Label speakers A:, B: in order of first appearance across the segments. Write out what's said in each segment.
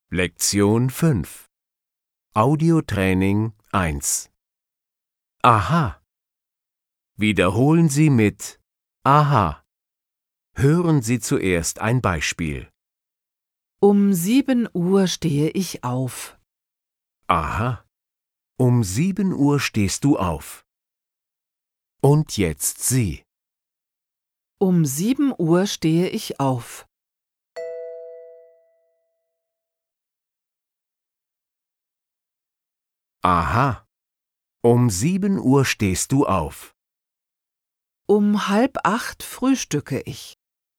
A: Lektion 5 Audiotraining 1 Aha. Wiederholen Sie mit Aha. Hören Sie zuerst ein Beispiel.
B: Um 7 Uhr stehe ich auf.
A: Aha. Um 7 Uhr stehst du auf. Und jetzt Sie.
B: Um 7 Uhr stehe ich auf.
A: Aha. Um 7 Uhr stehst du auf.
B: Um 7:30 frühstücke ich.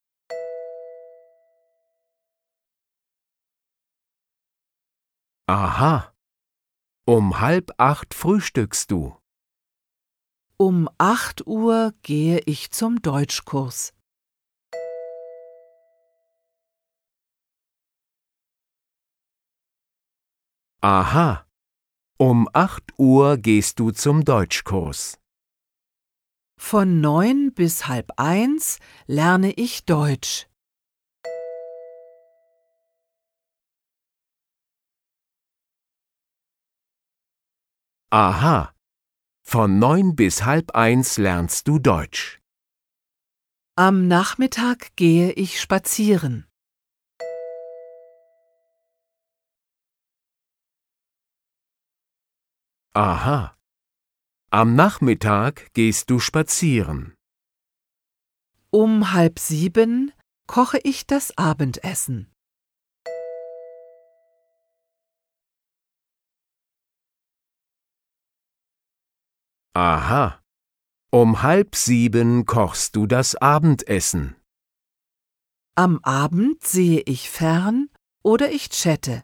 A: Aha. Um 7:30 frühstückst du.
B: Um 8 Uhr gehe ich zum Deutschkurs.
A: Aha. Um 8 Uhr gehst du zum Deutschkurs.
B: Von 9 bis 12:30 lerne ich Deutsch.
A: Aha. Von 9 bis 12:30 lernst du Deutsch.
B: Am Nachmittag gehe ich spazieren.
A: Aha. Am Nachmittag gehst du spazieren.
B: Um 6:30 koche ich das Abendessen.
A: Aha. Um 6:30 kochst du das Abendessen.
B: Am Abend sehe ich fern oder ich chatte.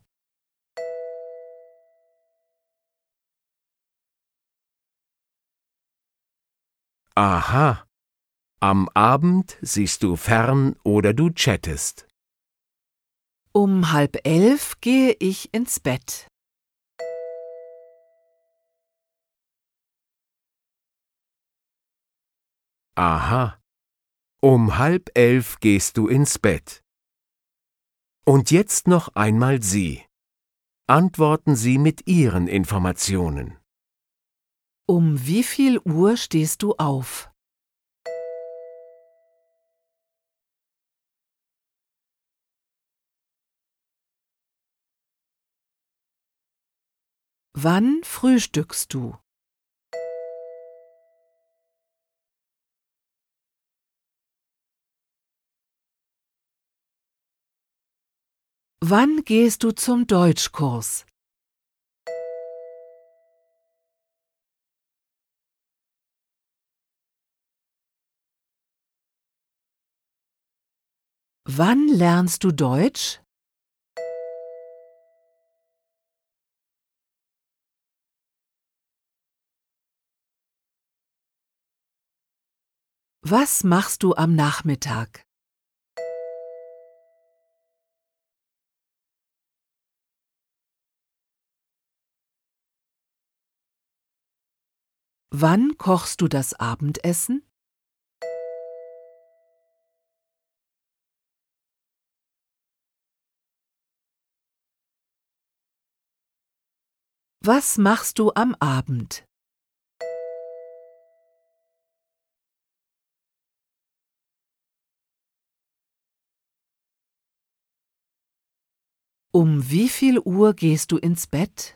A: Aha. Am Abend siehst du fern oder du chattest.
B: Um 10:30 gehe ich ins Bett.
A: Aha. Um 10:30 gehst du ins Bett. Und jetzt noch einmal Sie. Antworten Sie mit Ihren Informationen.
B: Um wie viel Uhr stehst du auf? Wann frühstückst du? Wann gehst du zum Deutschkurs? Wann lernst du Deutsch? Was machst du am Nachmittag? Wann kochst du das Abendessen? Was machst du am Abend? Um wie viel Uhr gehst du ins Bett?